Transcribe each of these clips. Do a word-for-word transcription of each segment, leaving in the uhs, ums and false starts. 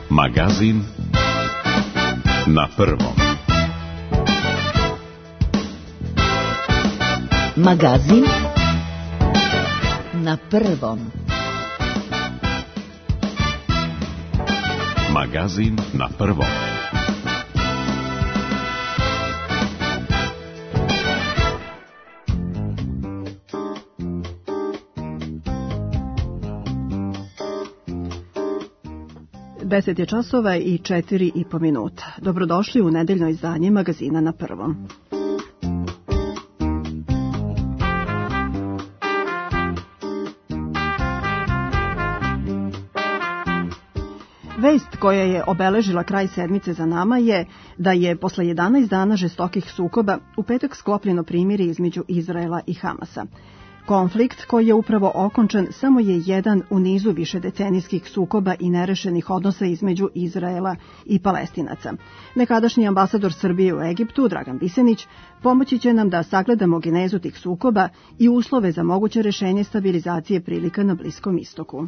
Magazin na prvom. Magazin na prvom. Magazin na prvom. Deset je časova i četiri i po minuta. Dobrodošli u nedeljno izdanje Magazina na prvom. Vest koja je obeležila kraj sedmice za nama je da je posle jedanaest dana žestokih sukoba u petak sklopljeno primirje između Izraela i Hamasa. Konflikt koji je upravo okončan samo je jedan u nizu višedecenijskih sukoba i nerešenih odnosa između Izraela i Palestinaca. Nekadašnji ambasador Srbije u Egiptu, Dragan Bisenić, pomoći će nam da sagledamo genezu tih sukoba i uslove za moguće rešenje stabilizacije prilika na Bliskom istoku.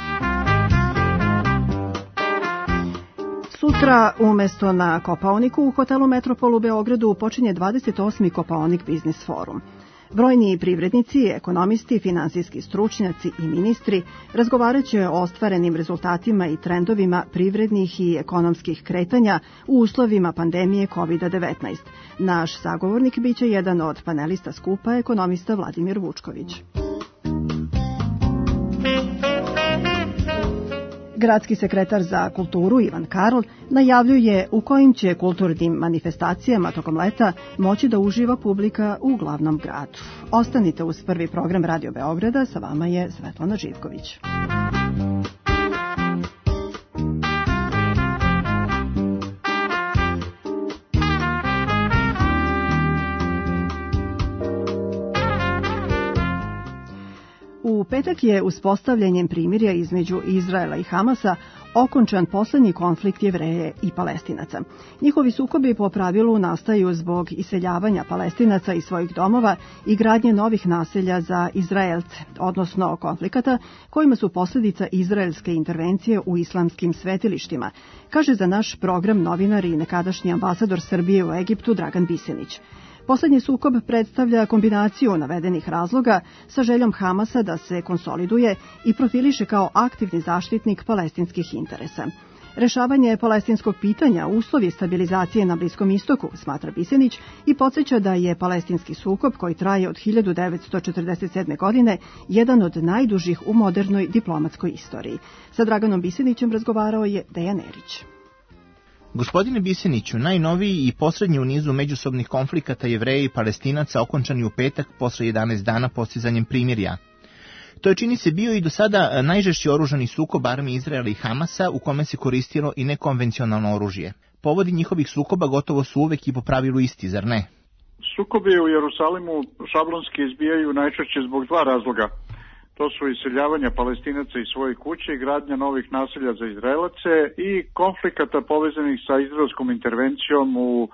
Sutra, umesto na Kopaoniku, u hotelu Metropol u Beogradu počinje dvadeset osmi Kopaonik Biznis forum. Brojni privrednici, ekonomisti, finansijski stručnjaci i ministri razgovarat će o ostvarenim rezultatima i trendovima privrednih i ekonomskih kretanja u uslovima pandemije kovid devetnaest. Naš sagovornik biće jedan od panelista skupa, ekonomista Vladimir Vučković. Gradski sekretar za kulturu Ivan Karl najavljuje u kojim će kulturnim manifestacijama tokom leta moći da uživa publika u glavnom gradu. Ostanite uz prvi program Radio Beograda, sa vama je Svetlana Živković. U petak je uspostavljanjem primirja između Izraela i Hamasa okončan poslednji konflikt Jevreje i Palestinaca. Njihovi sukobi po pravilu nastaju zbog iseljavanja Palestinaca iz svojih domova i gradnje novih naselja za Izraelce, odnosno konflikata kojima su posljedica izraelske intervencije u islamskim svetilištima, kaže za naš program novinar i nekadašnji ambasador Srbije u Egiptu Dragan Bisenić. Poslednji sukob predstavlja kombinaciju navedenih razloga sa željom Hamasa da se konsoliduje i profiliše kao aktivni zaštitnik palestinskih interesa. Rešavanje palestinskog pitanja uslov je stabilizacije na Bliskom istoku, smatra Bisenić, i podsjeća da je palestinski sukob koji traje od hiljadu devetsto četrdeset sedme. godine jedan od najdužih u modernoj diplomatskoj istoriji. Sa Draganom Bisenićem razgovarao je Dejan Erić. Gospodine Biseniću, najnoviji i poslednji u nizu međusobnih konflikata Jevreja i Palestinaca okončan je u petak posle jedanaest dana postizanjem primirja. To je, čini se, bio i do sada najžešći oružani sukob armije Izraela i Hamasa u kome se koristilo i nekonvencionalno oružje. Povodi njihovih sukoba gotovo su uvek i po pravilu isti, zar ne? Sukobi u Jerusalimu šablonski izbijaju najčešće zbog dva razloga. To su iseljavanja Palestinaca iz svoje kuće i gradnja novih naselja za Izraelace i konflikata povezanih sa izraelskom intervencijom u e,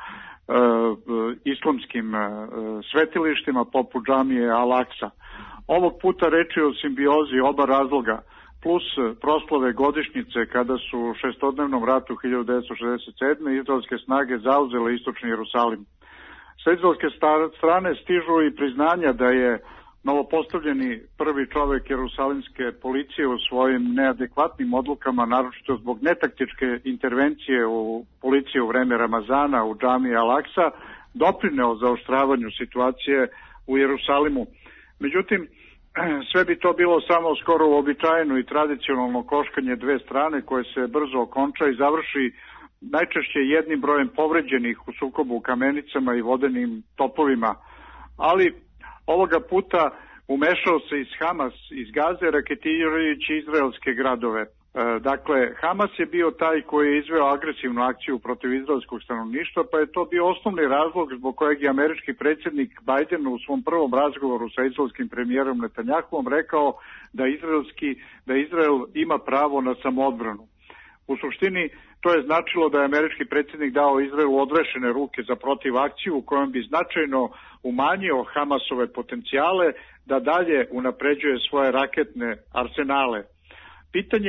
islamskim e, svetilištima poput džamije Al-Aksa. Ovog puta reč je o simbiozi oba razloga, plus proslave godišnjice kada su u šestodnevnom ratu hiljadu devetsto šezdeset sedme. izraelske snage zauzele istočni Jerusalim. Sa izraelske strane stižu i priznanja da je novopostavljeni prvi čovek jerusalimske policije u svojim neadekvatnim odlukama, naročito zbog netaktičke intervencije u policije u vreme Ramazana u džamiji Al-Aksa, doprineo zaoštravanju situacije u Jerusalimu. Međutim, sve bi to bilo samo skoro uobičajeno i tradicionalno koškanje dve strane koje se brzo okonča i završi najčešće jednim brojem povređenih u sukobu Kamenicama i vodenim topovima, ali ovoga puta umešao se iz Hamas, iz Gaze, raketirajući izraelske gradove. E, dakle, Hamas je bio taj koji je izveo agresivnu akciju protiv izraelskog stanovništva, pa je to bio osnovni razlog zbog kojeg je američki predsjednik Biden u svom prvom razgovoru sa izraelskim premijerom Netanjahuom rekao da, izraelski, da Izrael ima pravo na samoodbranu. U suštini, to je značilo da je američki predsjednik dao Izraelu odrešene ruke za protivakciju u kojom bi značajno umanjio Hamasove potencijale da dalje unapređuje svoje raketne arsenale. Pitanje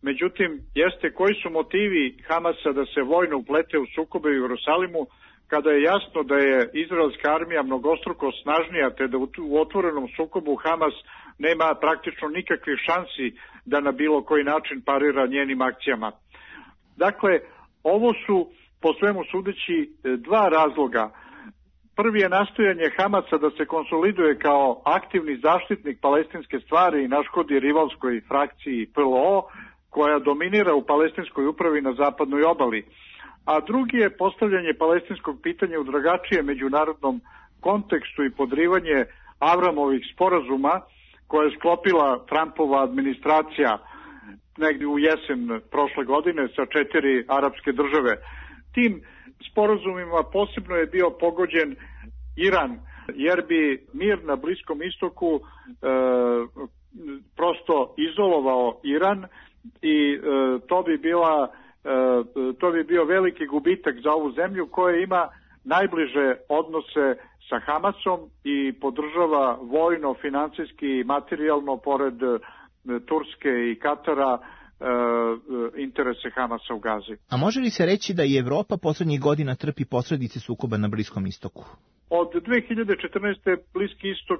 Međutim, jeste koji su motivi Hamasa da se vojno uplete u sukobe u Jerusalimu, kada je jasno da je izraelska armija mnogostruko snažnija, te da u otvorenom sukobu Hamas nema praktično nikakvih šansi da na bilo koji način parira njenim akcijama. Dakle, ovo su po svemu sudeći dva razloga. Prvi je nastojanje Hamasa da se konsoliduje kao aktivni zaštitnik palestinske stvari i naškodi rivalskoj frakciji P L O, koja dominira u palestinskoj upravi na zapadnoj obali. A drugi je postavljanje palestinskog pitanja u drugačijem međunarodnom kontekstu i podrivanje Avramovih sporazuma koje je sklopila Trumpova administracija negdje u jesen prošle godine sa četiri arapske države. Tim sporazumima posebno je bio pogođen Iran, jer bi mir na Bliskom istoku e, prosto izolovao Iran i e, to bi bila e, to bi bio veliki gubitak za ovu zemlju koja ima najbliže odnose sa Hamasom i podržava vojno, financijski i materijalno pored Turske i Katara interese Hamasa u Gazi. A može li se reći da i Evropa poslednjih godina trpi posledice sukoba na Bliskom istoku? Od dve hiljade četrnaeste. Bliski istok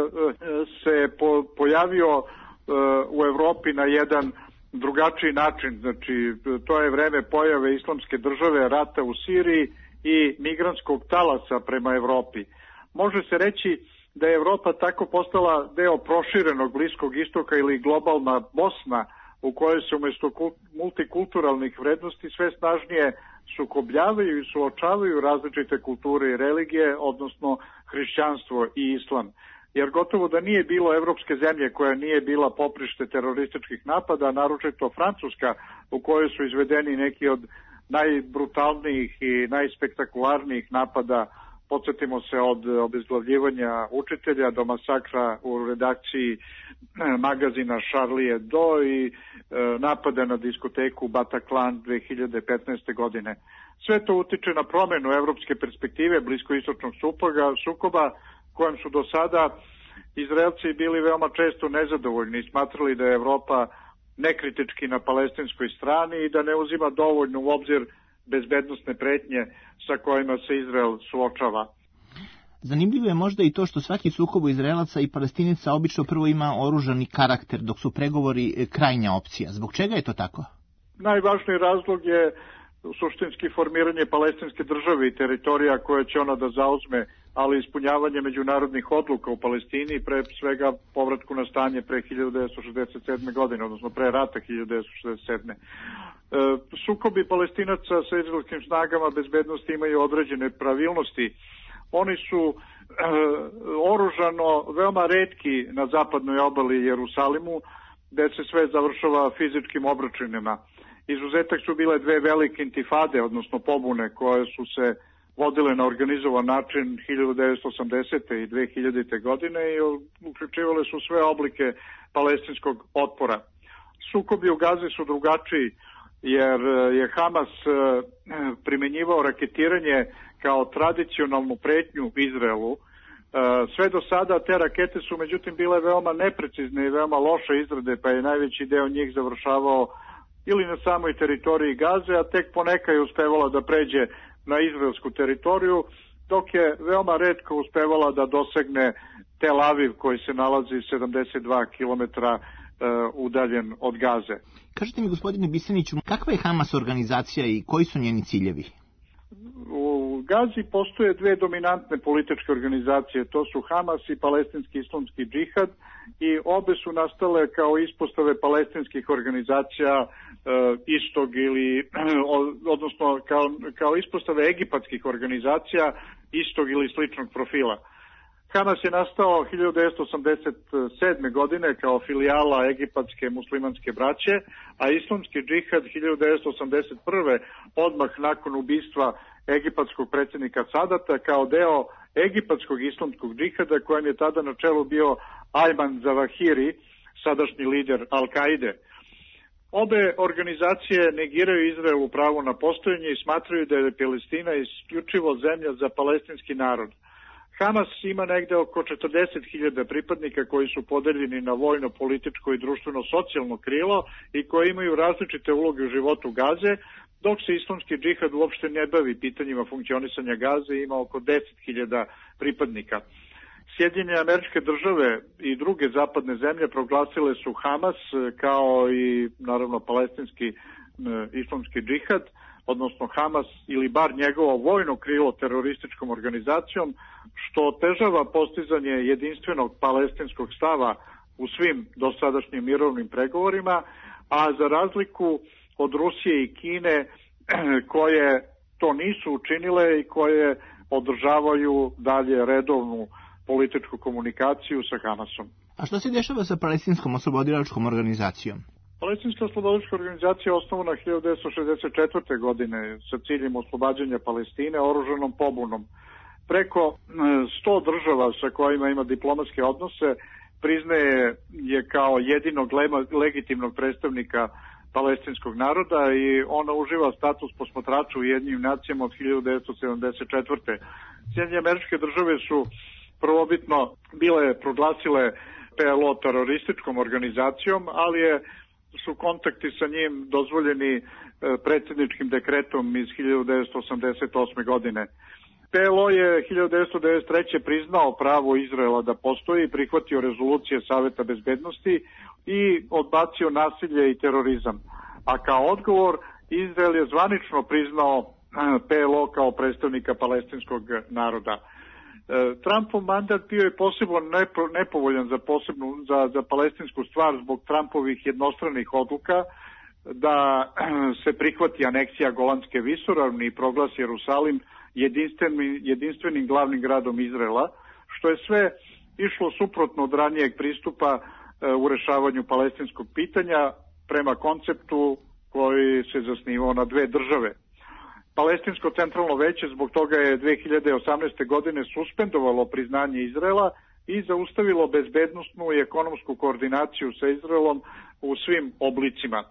se po, pojavio u Evropi na jedan drugačiji način. Znači, to je vreme pojave islamske države, rata u Siriji i migrantskog talasa prema Evropi. Može se reći da je Evropa tako postala deo proširenog Bliskog istoka ili globalna Bosna, u kojoj se umjesto multikulturalnih vrednosti sve snažnije sukobljavaju i suočavaju različite kulture i religije, odnosno hrišćanstvo i islam. Jer gotovo da nije bilo evropske zemlje koja nije bila poprište terorističkih napada, naročito Francuska, u kojoj su izvedeni neki od najbrutalnijih i najspektakularnijih napada. Podsjetimo se od obezglavljivanja učitelja do masakra u redakciji magazina Charlie Hebdo i napada na diskoteku Bataclan dve hiljade petnaeste. godine. Sve to utiče na promenu evropske perspektive bliskoistočnog sukoba, kojem su do sada Izraelci bili veoma često nezadovoljni i smatrali da je Evropa nekritički na palestinskoj strani i da ne uzima dovoljno u obzir bezbednosne pretnje sa kojima se Izrael suočava. Zanimljivo je možda i to što svaki sukob Izraelaca i Palestinaca obično prvo ima oružani karakter, dok su pregovori krajnja opcija. Zbog čega je to tako? Najvažniji razlog je suštinski formiranje palestinske države i teritorija koje će ona da zauzme, ali ispunjavanje međunarodnih odluka u Palestini i pre svega povratku na stanje pre hiljadu devetsto šezdeset sedme. godine, odnosno pre rata hiljadu devetsto šezdeset sedme. E, sukobi Palestinaca sa izraelskim snagama bezbednosti imaju određene pravilnosti. Oni su e, oružano veoma retki na zapadnoj obali Jerusalimu, gde se sve završava fizičkim obračunima. Izuzetak su bile dve velike intifade, odnosno pobune, koje su se vodile na organizovan način hiljadu devetsto osamdesete. i dve hiljadite. godine i uključivale su sve oblike palestinskog otpora. Sukobi u Gazi su drugačiji, jer je Hamas primenjivao raketiranje kao tradicionalnu pretnju Izraelu. Sve do sada te rakete su međutim bile veoma neprecizne i veoma loše izrade, pa je najveći deo njih završavao ili na samoj teritoriji Gaze, a tek poneka je uspevala da pređe na izraelsku teritoriju, dok je veoma retko uspevala da dosegne Tel Aviv, koji se nalazi sedamdeset dva kilometra uh, udaljen od Gaze. Kažete mi, gospodine Biseniću, kakva je Hamas organizacija i koji su njeni ciljevi? U Gazi postoje dve dominantne političke organizacije, to su Hamas i Palestinski islamski džihad, i obe su nastale kao ispostave palestinskih organizacija e, istog ili, odnosno kao, kao ispostave egipatskih organizacija istog ili sličnog profila. Hamas je nastao hiljadu devetsto osamdeset sedme. godine kao filijala egipatske muslimanske braće, a islamski džihad hiljadu devetsto osamdeset prve. odmah nakon ubistva egipatskog predsjednika Sadata kao deo egipatskog islamskog džihada, kojem je tada na čelu bio Ayman Zawahiri, sadašnji lider Al-Kaide. Obe organizacije negiraju Izraelu pravo na postojanje i smatraju da je Palestina isključivo zemlja za palestinski narod. Hamas ima negde oko četrdeset hiljada pripadnika koji su podeljeni na vojno, političko i društveno-socijalno krilo i koji imaju različite uloge u životu Gaze, dok se islamski džihad uopšte ne bavi pitanjima funkcionisanja Gaze i ima oko deset hiljada pripadnika. Sjedinjene Američke Države i druge zapadne zemlje proglasile su Hamas kao i naravno palestinski islamski džihad, odnosno Hamas ili bar njegovo vojno krilo terorističkom organizacijom, što otežava postizanje jedinstvenog palestinskog stava u svim dosadašnjim mirovnim pregovorima, a za razliku od Rusije i Kine koje to nisu učinile i koje održavaju dalje redovnu političku komunikaciju sa Hamasom. A što se dešava sa palestinskom oslobodilačkom organizacijom? Palestinska oslobodilačka organizacija je osnovana hiljadu devetsto šezdeset četvrte. godine sa ciljem oslobađanja Palestine oružanom pobunom. Preko sto država sa kojima ima diplomatske odnose priznaje je kao jedinog legitimnog predstavnika palestinskog naroda i ona uživa status posmatrača u Ujedinjenim nacijama od hiljadu devetsto sedamdeset četvrte. Sjedinjene Američke Države su prvobitno bile proglasile P L O terorističkom organizacijom, ali je, su kontakti sa njim dozvoljeni predsjedničkim dekretom iz hiljadu devetsto osamdeset osme. godine. P L O je hiljadu devetsto devedeset treće. priznao pravo Izraela da postoji i prihvatio rezolucije Saveta bezbednosti i odbacio nasilje i terorizam. A kao odgovor Izrael je zvanično priznao P L O kao predstavnika palestinskog naroda. Trumpov mandat bio je posebno nepovoljan za, posebnu, za, za palestinsku stvar zbog Trumpovih jednostranih odluka da se prihvati aneksija Golanske visoravni i proglasi Jerusalim jedinstvenim, jedinstvenim glavnim gradom Izraela, što je sve išlo suprotno od ranijeg pristupa u rešavanju palestinskog pitanja prema konceptu koji se zasnivao na dve države. Palestinsko centralno veće zbog toga je dve hiljade osamnaeste. godine suspendovalo priznanje Izraela i zaustavilo bezbednosnu i ekonomsku koordinaciju sa Izraelom u svim oblicima.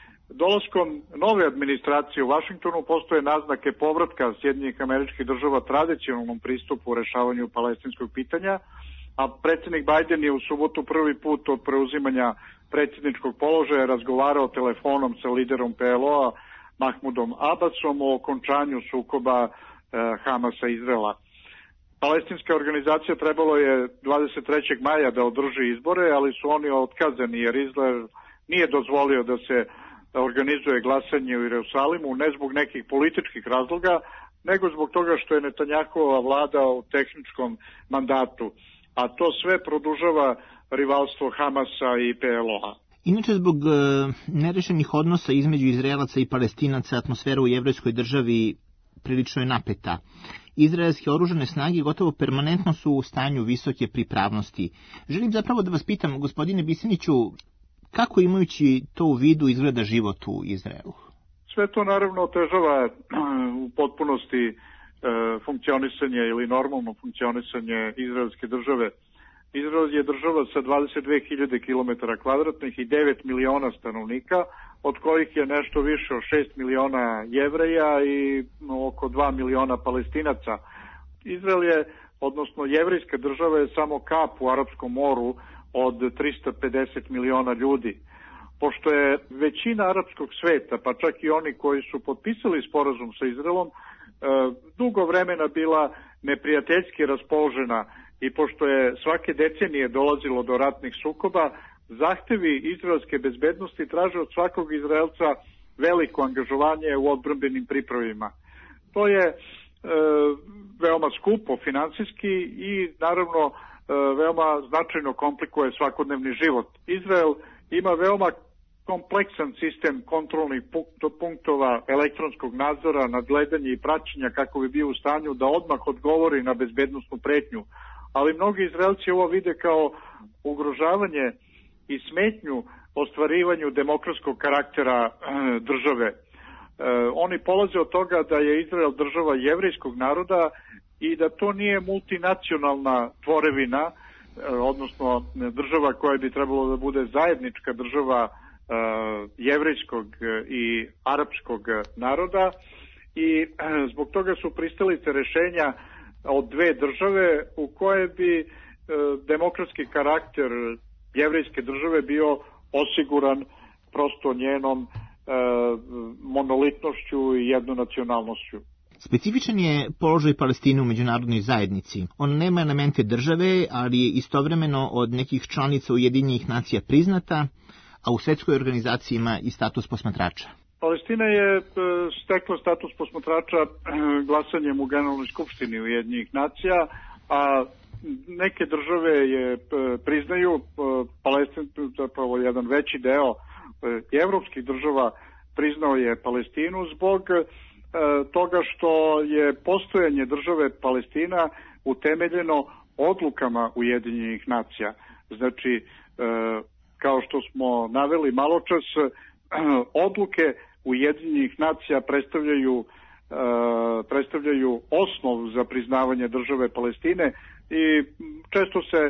Dolaskom nove administracije u Vašingtonu postoje naznake povratka Sjedinjenih Američkih Država tradicionalnom pristupu u rešavanju palestinskog pitanja, a predsjednik Biden je u subotu prvi put od preuzimanja predsjedničkog položaja razgovarao telefonom sa liderom P L O-a Mahmudom Abbasom o okončanju sukoba eh, Hamasa i Izraela. Palestinska organizacija trebalo je dvadeset trećeg maja da održi izbore, ali su oni otkazani jer Izrael nije dozvolio da se organizuje glasanje u Jerusalimu, ne zbog nekih političkih razloga, nego zbog toga što je Netanjahova vlada u tehničkom mandatu, a to sve produžava rivalstvo Hamasa i P L O-a. Inače, zbog e, nerešenih odnosa između Izraelaca i Palestinaca, atmosfera u jevrejskoj državi prilično je napeta. Izraelske oružane snage gotovo permanentno su u stanju visoke pripravnosti. Želim zapravo da vas pitam, gospodine Biseniću, kako imajući to u vidu izgleda život u Izraelu? Sve to naravno otežava u potpunosti e, funkcionisanje ili normalno funkcionisanje izraelske države. Izrael je država sa dvadeset dve hiljade kilometara kvadratnih i devet miliona stanovnika, od kojih je nešto više od šest miliona Jevreja i oko dva miliona Palestinaca. Izrael je, odnosno jevrejska država je samo kap u Arapskom moru od trista pedeset miliona ljudi. Pošto je većina arapskog sveta, pa čak i oni koji su potpisali sporazum sa Izraelom, dugo vremena bila neprijateljski raspoložena i pošto je svake decenije dolazilo do ratnih sukoba, zahtevi izraelske bezbednosti traže od svakog Izraelca veliko angažovanje u odbrambenim pripravima. To je e, veoma skupo finansijski i naravno e, veoma značajno komplikuje svakodnevni život. Izrael ima veoma kompleksan sistem kontrolnih punktova, elektronskog nadzora, nadgledanja i praćenja kako bi bio u stanju da odmah odgovori na bezbednosnu pretnju. Ali mnogi Izraelci ovo vide kao ugrožavanje i smetnju ostvarivanju demokratskog karaktera e, države. E, oni polaze od toga da je Izrael država jevrejskog naroda i da to nije multinacionalna tvorevina, e, odnosno država koja bi trebalo da bude zajednička država e, jevrejskog i arapskog naroda i e, zbog toga su pristalice rešenja od dve države u koje bi e, demokratski karakter jevrejske države bio osiguran prosto njenom e, monolitnošću i jednonacionalnošću. Specifičan je položaj Palestine u međunarodnoj zajednici. On nema elemente države, ali je istovremeno od nekih članica Ujedinjenih nacija priznata, a u svetskoj organizaciji ima i status posmatrača. Palestina je stekla status posmatrača glasanjem u Generalnoj skupštini Ujedinjenih nacija, a neke države je priznaju. Palestin, zapravo jedan veći deo evropskih država priznao je Palestinu zbog toga što je postojanje države Palestina utemeljeno odlukama Ujedinjenih nacija. Znači, kao što smo naveli maločas, odluke Ujedinjenih nacija predstavljaju, predstavljaju osnov za priznavanje države Palestine i često se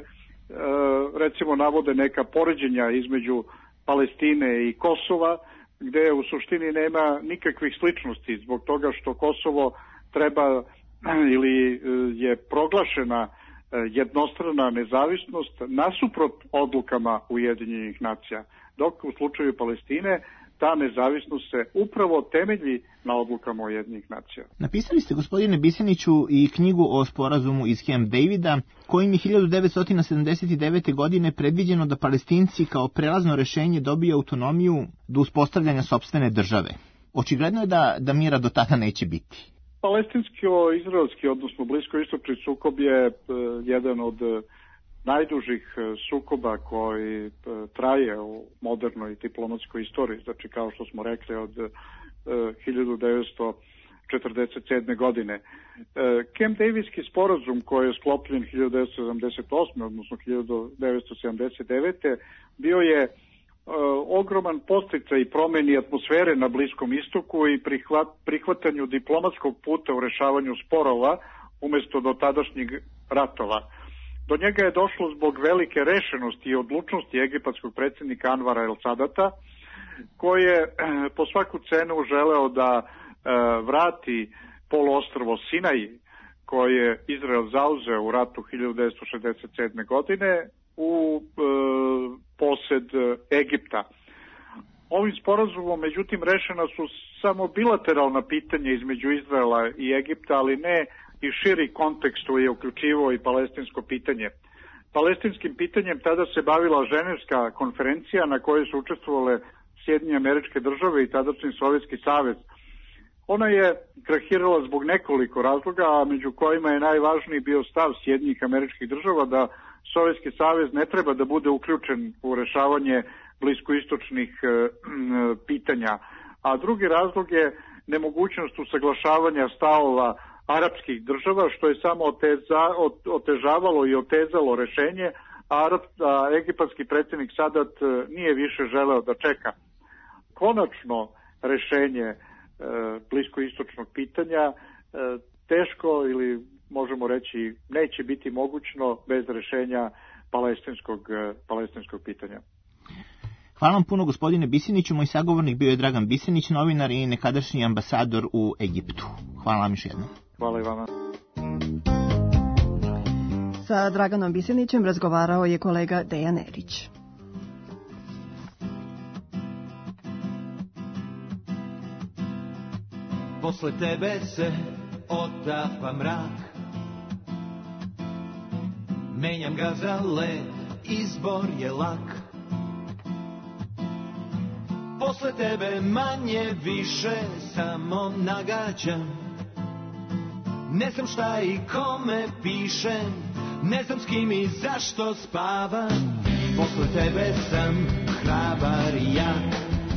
recimo navode neka poređenja između Palestine i Kosova, gde u suštini nema nikakvih sličnosti zbog toga što Kosovo treba ili je proglašena jednostrana nezavisnost nasuprot odlukama Ujedinjenih nacija, dok u slučaju Palestine ta nezavisnost se upravo temelji na odlukama Ujedinjenih nacija. Napisali ste, gospodine Biseniću, i knjigu o sporazumu iz Camp Davida, kojim je hiljadu devetsto sedamdeset devete. godine predviđeno da Palestinci kao prelazno rešenje dobiju autonomiju do uspostavljanja sopstvene države. Očigledno je da, da mira do tada neće biti. Palestinsko-izraelski, odnosno bliskoistočni sukob je uh, jedan od uh, najdužih uh, sukoba koji uh, traje u modernoj diplomatskoj istoriji, znači kao što smo rekli od uh, hiljadu devetsto četrdeset sedme. godine. Uh, Camp Davidski sporazum koji je sklopljen hiljadu devetsto sedamdeset osme. odnosno hiljadu devetsto sedamdeset devete. bio je Uh, ogroman podsticaj i promeni atmosfere na Bliskom istoku i prihvat, prihvatanju diplomatskog puta u rešavanju sporova umesto do tadašnjeg ratova. Do njega je došlo zbog velike rešenosti i odlučnosti egipatskog predsjednika Anvara el Sadata, koji je uh, po svaku cenu želeo da uh, vrati poluostrvo Sinaj, koje je Izrael zauzeo u ratu hiljadu devetsto šezdeset sedme. godine, u e, posed Egipta. Ovim sporazumom, međutim, rešena su samo bilateralna pitanja između Izraela i Egipta, ali ne i širi kontekst koji je uključivao i palestinsko pitanje. Palestinskim pitanjem tada se bavila Ženevska konferencija na kojoj su učestvovale Sjedinjene Američke Države i tadašnji Sovjetski savez. Ona je krahirala zbog nekoliko razloga, a među kojima je najvažniji bio stav Sjedinjenih Američkih Država da Sovjetski savez ne treba da bude uključen u rešavanje bliskoistočnih e, pitanja. A drugi razlog je nemogućnost usaglašavanja stavova arapskih država, što je samo oteza, otežavalo i otezalo rešenje, a, Arab, a egipatski predsjednik Sadat nije više želeo da čeka. Konačno rešenje e, bliskoistočnog pitanja e, teško ili možemo reći neće biti mogućno bez rešenja palestinskog, palestinskog pitanja. Hvala vam puno, gospodine Biseniću. Moj sagovornik bio je Dragan Bisenić, novinar i nekadašnji ambasador u Egiptu. Hvala vam još jednom. Hvala i vama. Sa Draganom Bisenićem razgovarao je kolega Dejan Erić. Posle tebe se otapa mrak, menjam ga za led, izbor je lak. Posle tebe manje više samo nagađam, ne znam šta i kome pišem, ne znam s kim i zašto spavam. Posle tebe sam hrabar i jak,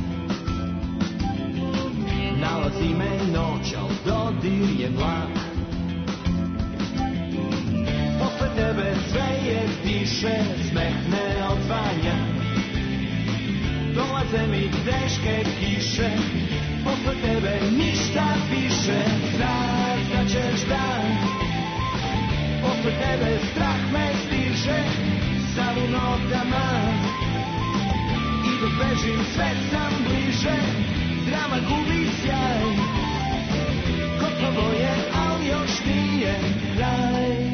nalazi me noć, al dodir je mlak. Posle tebe sve je tiše, smeh ne odzvanja, dolaze mi teške kiše. Posle tebe ništa više, zar da ćeš da? Posle tebe strah me stiže, sav u nogama, i dok bežim sve sam bliže. Drama gubi sjaj, gotovo je, al još nije. nije kraj.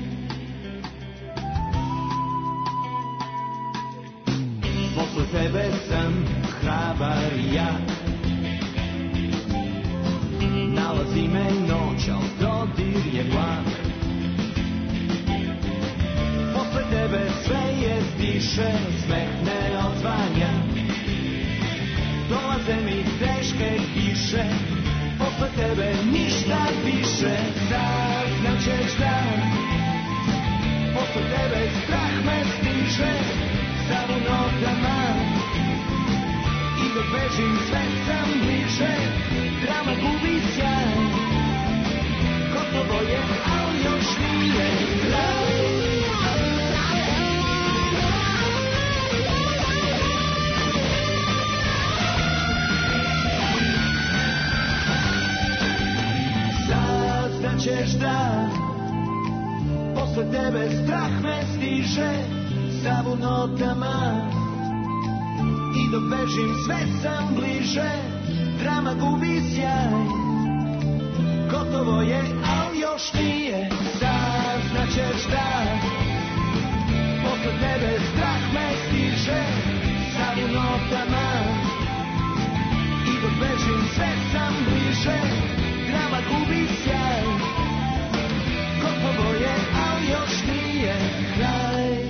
Posle tebe sam hrabar ja. Nalazi me noć, al dodir je blag. Posle tebe sve je stiše, smeh ne odzvanja. Dolaze mi teške kiše, posle tebe ništa više. Saznaćeš da posle tebe strah me stiže, stav u notama i dok bežim sve sam bliže. Drama gubi sjaj, gotovo je, ali još nije kraj. Saznaćeš da posle tebe strah me stiže, stav u notama i dok bežim sve sam bliže. Drama gubi sjaj, gotovo je, ali još nije. Saznaćeš da posle tebe strah me stiže, stav u notama i dok bežim sve sam bliže. Drama gubi sjaj, gotovo je, ali još nije kraj.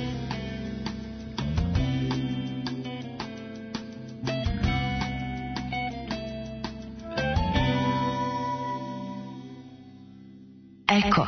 Eko.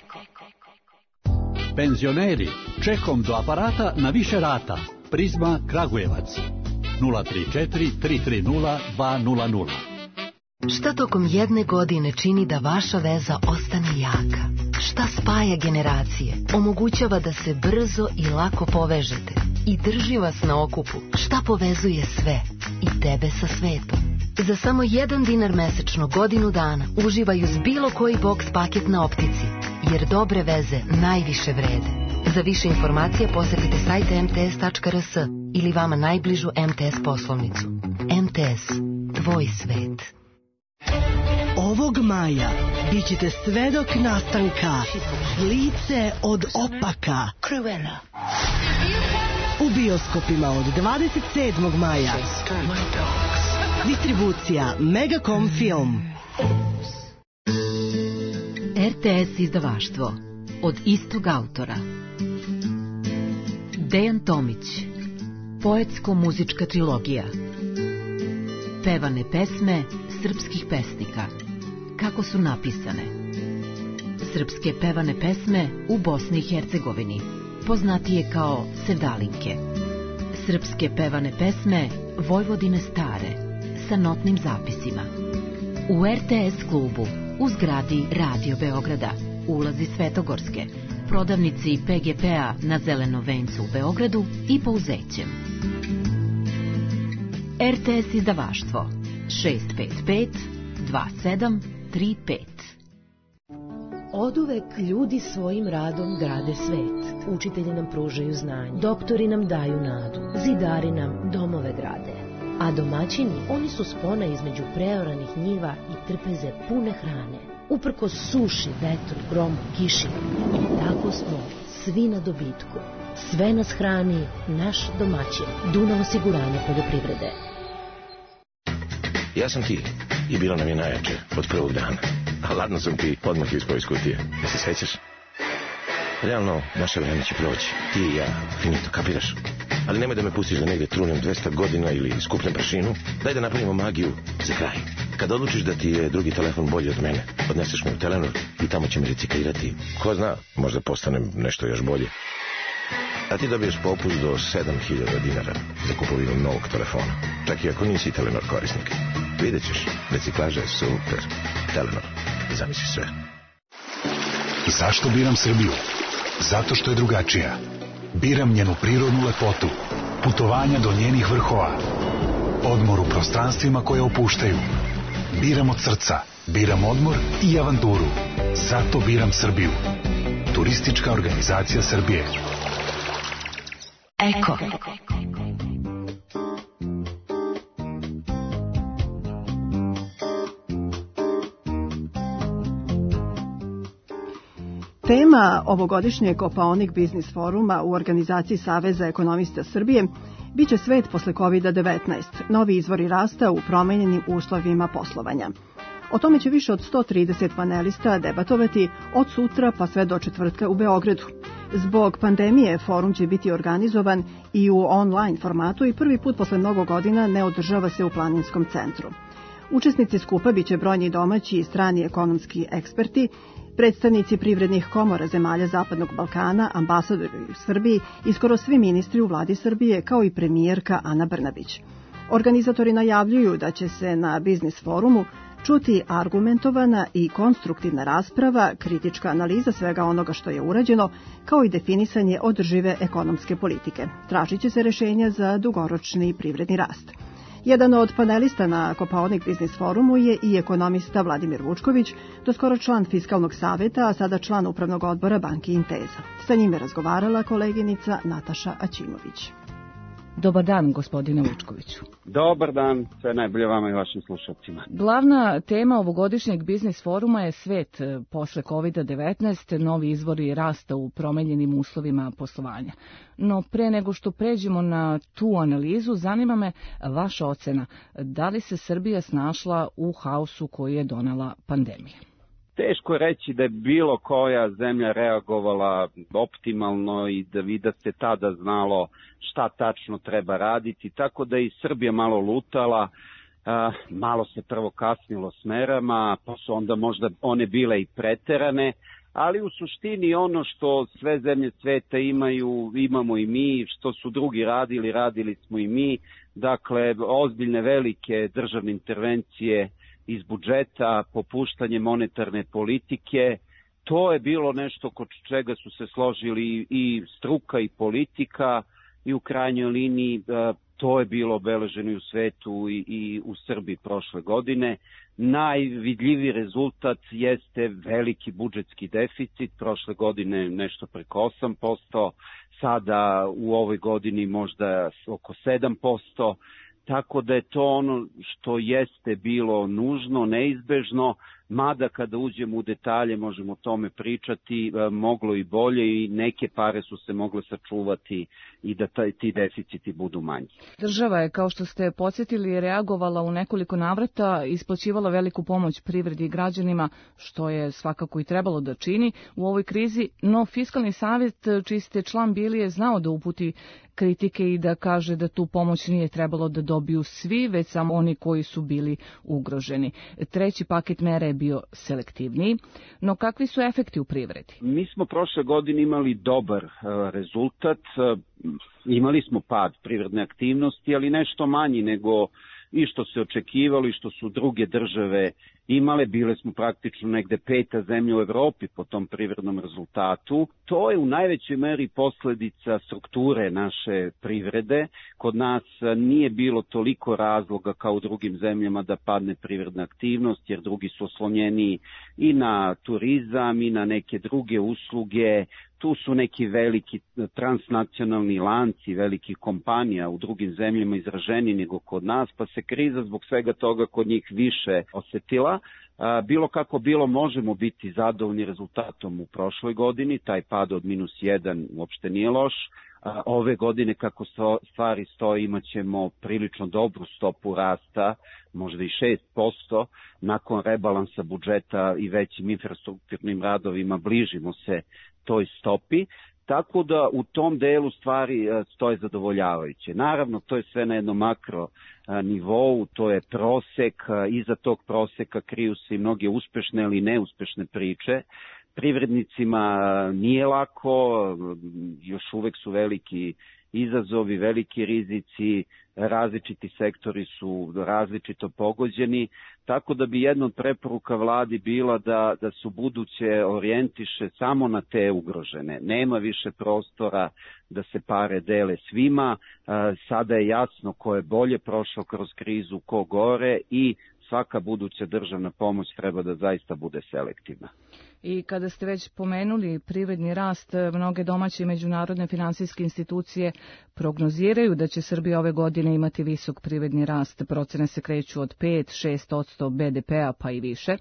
Penzioneri, čekom do aparata na više rata. Prizma Kragujevac. nula tri četiri tri tri nula dva nula nula. Šta tokom jedne godine čini da vaša veza ostane jaka? Šta spaja generacije? Omogućava da se brzo i lako povežete i drži vas na okupu? Šta povezuje sve i tebe sa svetom? Za samo jedan dinar mesečno godinu dana uživaju s bilo koji boks paket na Optici, jer dobre veze najviše vrede. Za više informacija posetite sajt em te es tačka er es ili vama najbližu em te es poslovnicu. em te es, tvoj svet. Ovog maja bit ćete svedok nastanka Lice od opaka u bioskopima od dvadeset sedmog maja. Distribucija Megacom Film. er te es izdavaštvo od istog autora. Dejan Tomić. Poetsko-muzička trilogija. Pevane pesme srpskih pesnika. Kako su napisane? Srpske pevane pesme u Bosni i Hercegovini, poznatije kao sevdalinke. Srpske pevane pesme Vojvodine stare, sa notnim zapisima. U er te es klubu, u zgradi Radio Beograda, ulazi Svetogorske, prodavnici pe ge pe-a na Zelenom vencu u Beogradu i Pouzećem. er te es izdavaštvo šest pet pet dva sedam tri pet. Oduvek ljudi svojim radom grade svet. Učitelji nam pružaju znanje, doktori nam daju nadu, zidari nam domove grade. A domaćini, oni su spona između preoranih njiva i trpeze pune hrane. Uprkos suši, vetru, gromu, kiši. I tako smo svi na dobitku. Sve nas hrani naš domaćin, Dunav osiguranje poljoprivrede. Ja sam ti i bilo nam je najjače od prvog dana. A ladno sam ti odmah ispao iz kutije. Da se sećaš? Realno, naše vreme će proći. Ti i ja, finito, kapiraš? Ali nemoj da me pustiš da negde trunem dvesta godina ili skupnem prašinu. Daj da napravimo magiju za kraj. Kad odlučiš da ti je drugi telefon bolji od mene, odneseš me u Telenor i tamo će me reciklirati. Ko zna, možda postanem nešto još bolje. A ti dobiješ popust do sedam hiljada dinara za kupovinu novog telefona. Čak i ako nisi Telenor korisnik. Vidjet ćeš, reciklaža je super. Telenor, zamisli sve. Zašto biram Srbiju? Zato što je drugačija. Biram njenu prirodnu lepotu, putovanja do njenih vrhova, odmor u prostranstvima koje opuštaju. Biram od srca, biram odmor i avanturu. Zato biram Srbiju. Turistička organizacija Srbije. Eko. Tema ovogodišnjeg Kopaonik biznis foruma u organizaciji Saveza ekonomista Srbije biće svet posle kovid devetnaest, novi izvori rasta u promenjenim uslovima poslovanja. O tome će više od sto trideset panelista debatovati od sutra pa sve do četvrtka u Beogradu. Zbog pandemije forum će biti organizovan i u online formatu i prvi put posle mnogo godina ne održava se u planinskom centru. Učesnici skupa biće brojni domaći i strani ekonomski eksperti, predstavnici privrednih komora zemalja Zapadnog Balkana, ambasadori u Srbiji i skoro svi ministri u vladi Srbije, kao i premijerka Ana Brnabić. Organizatori najavljuju da će se na biznis forumu čuti argumentovana i konstruktivna rasprava, kritička analiza svega onoga što je urađeno, kao i definisanje održive ekonomske politike. Tražit će se rešenja za dugoročni privredni rast. Jedan od panelista na Kopaonik biznis forumu je i ekonomista Vladimir Vučković, doskoro član Fiskalnog saveta, a sada član Upravnog odbora banke Inteza. Sa njim je razgovarala koleginica Nataša Aćimović. Dobar dan, gospodine Vučkoviću. Dobar dan, sve najbolje vama i vašim slušalcima. Glavna tema ovogodišnjeg biznis foruma je svet posle kovid devetnaest, novi izvori rasta u promenjenim uslovima poslovanja. No pre nego što pređemo na tu analizu, zanima me vaša ocena. Da li se Srbija snašla u haosu koji je donela pandemija? Teško je reći da je bilo koja zemlja reagovala optimalno i da vi da se tada znalo šta tačno treba raditi, tako da i Srbija malo lutala, malo se prvo kasnilo s merama, pa su onda možda one bile i preterane, ali u suštini ono što sve zemlje sveta imaju, imamo i mi, što su drugi radili, radili smo i mi, dakle ozbiljne velike državne intervencije iz budžeta, popuštanje monetarne politike, to je bilo nešto kod čega su se složili i struka i politika i u krajnjoj liniji to je bilo obeleženo i u svetu i, i u Srbiji prošle godine. Najvidljiviji rezultat jeste veliki budžetski deficit, prošle godine nešto preko osam posto, sada u ovoj godini možda oko sedam posto, tako da je to ono što jeste bilo nužno, neizbežno, mada kada uđemo u detalje možemo o tome pričati, moglo i bolje i neke pare su se mogle sačuvati i da taj, ti deficiti budu manji. Država je, kao što ste podsjetili, reagovala u nekoliko navrata, isplaćivala veliku pomoć privredi i građanima, što je svakako i trebalo da čini u ovoj krizi, no Fiskalni savet, čiji ste član bili, je znao da uputi kritike i da kaže da tu pomoć nije trebalo da dobiju svi, već samo oni koji su bili ugroženi. Treći paket mera je bio selektivniji, no kakvi su efekti u privredi? Mi smo prošle godine imali dobar uh, rezultat, uh, imali smo pad privredne aktivnosti, ali nešto manji nego i što se očekivalo i što su druge države imale, bile smo praktično negde peta zemlja u Evropi po tom privrednom rezultatu. To je u najvećoj meri posledica strukture naše privrede. Kod nas nije bilo toliko razloga kao u drugim zemljama da padne privredna aktivnost, jer drugi su oslonjeni i na turizam i na neke druge usluge. Tu su neki veliki transnacionalni lanci, veliki kompanija u drugim zemljama izraženi nego kod nas, pa se kriza zbog svega toga kod njih više osetila. Bilo kako bilo, možemo biti zadovoljni rezultatom u prošloj godini, taj pad od minus jedan uopšte nije loš. Ove godine, kako stvari stoje, imat ćemo prilično dobru stopu rasta, možda i šest posto, nakon rebalansa budžeta i većim infrastrukturnim radovima bližimo se toj stopi, tako da u tom delu stvari stoje zadovoljavajuće. Naravno, to je sve na jednom makro nivou, to je prosek, iza tog proseka kriju se i mnoge uspešne ili neuspešne priče. Privrednicima nije lako, još uvek su veliki izazovi, veliki rizici, različiti sektori su različito pogođeni, tako da bi jedna od preporuka vladi bila da, da su buduće orijentiše samo na te ugrožene. Nema više prostora da se pare dele svima, sada je jasno ko je bolje prošao kroz krizu, ko gore i svaka buduća državna pomoć treba da zaista bude selektivna. I kada ste već pomenuli privredni rast, mnoge domaće i međunarodne finansijske institucije prognoziraju da će Srbija ove godine imati visok privredni rast. Procene se kreću od pet do šest posto be de pea pa i više.